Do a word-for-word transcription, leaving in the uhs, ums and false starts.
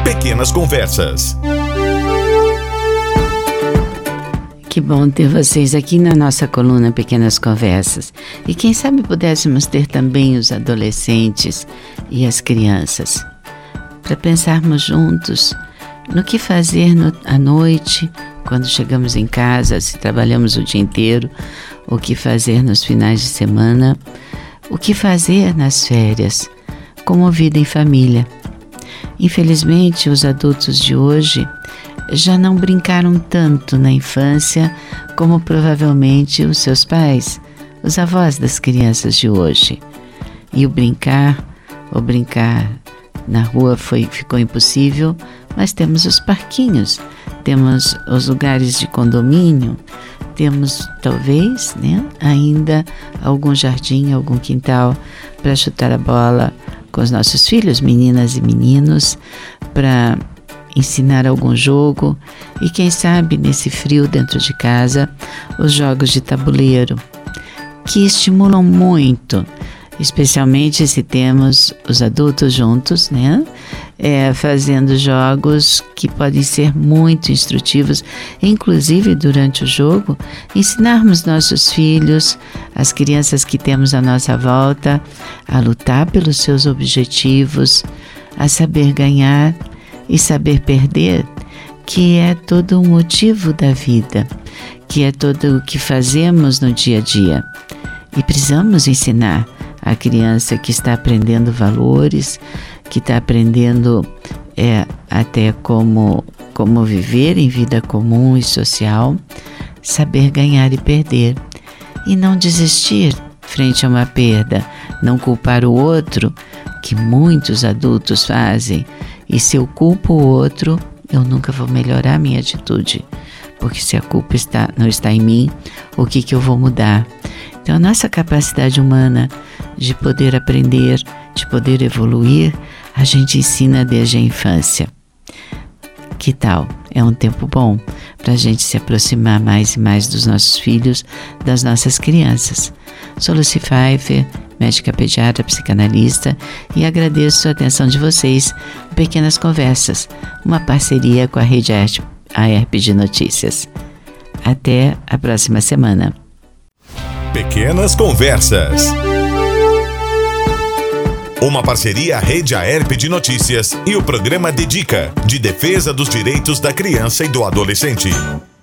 Pequenas Conversas. Que bom ter vocês aqui na nossa coluna Pequenas Conversas. E quem sabe pudéssemos ter também os adolescentes e as crianças, para pensarmos juntos no que fazer no, à noite, quando chegamos em casa, se trabalhamos o dia inteiro, o que fazer nos finais de semana, o que fazer nas férias, como vida em família. Infelizmente, os adultos de hoje já não brincaram tanto na infância como provavelmente os seus pais, os avós das crianças de hoje. E o brincar, o brincar na rua foi, ficou impossível, mas temos os parquinhos, temos os lugares de condomínio, temos talvez, né, ainda algum jardim, algum quintal para chutar a bola com os nossos filhos, meninas e meninos, para ensinar algum jogo e quem sabe nesse frio dentro de casa, os jogos de tabuleiro, que estimulam muito, especialmente se temos os adultos juntos, né? É, fazendo jogos que podem ser muito instrutivos, inclusive durante o jogo, ensinarmos nossos filhos, as crianças que temos à nossa volta, a lutar pelos seus objetivos, a saber ganhar e saber perder, que é todo o motivo da vida, que é todo o que fazemos no dia a dia. E precisamos ensinar a criança que está aprendendo valores, que está aprendendo é, até como, como viver em vida comum e social, saber ganhar e perder. E não desistir frente a uma perda, não culpar o outro, que muitos adultos fazem. E se eu culpo o outro, eu nunca vou melhorar a minha atitude. Porque se a culpa está, não está em mim, o que, que eu vou mudar? Então, a nossa capacidade humana de poder aprender, de poder evoluir, a gente ensina desde a infância. Que tal? É um tempo bom para a gente se aproximar mais e mais dos nossos filhos, das nossas crianças. Sou Lucy Pfeiffer, médica pediatra, psicanalista, e agradeço a atenção de vocês em Pequenas Conversas, uma parceria com a Rede A R P de Notícias. Até a próxima semana. Pequenas Conversas. Uma parceria Rede A R P de Notícias e o programa Dedica, de defesa dos direitos da criança e do adolescente.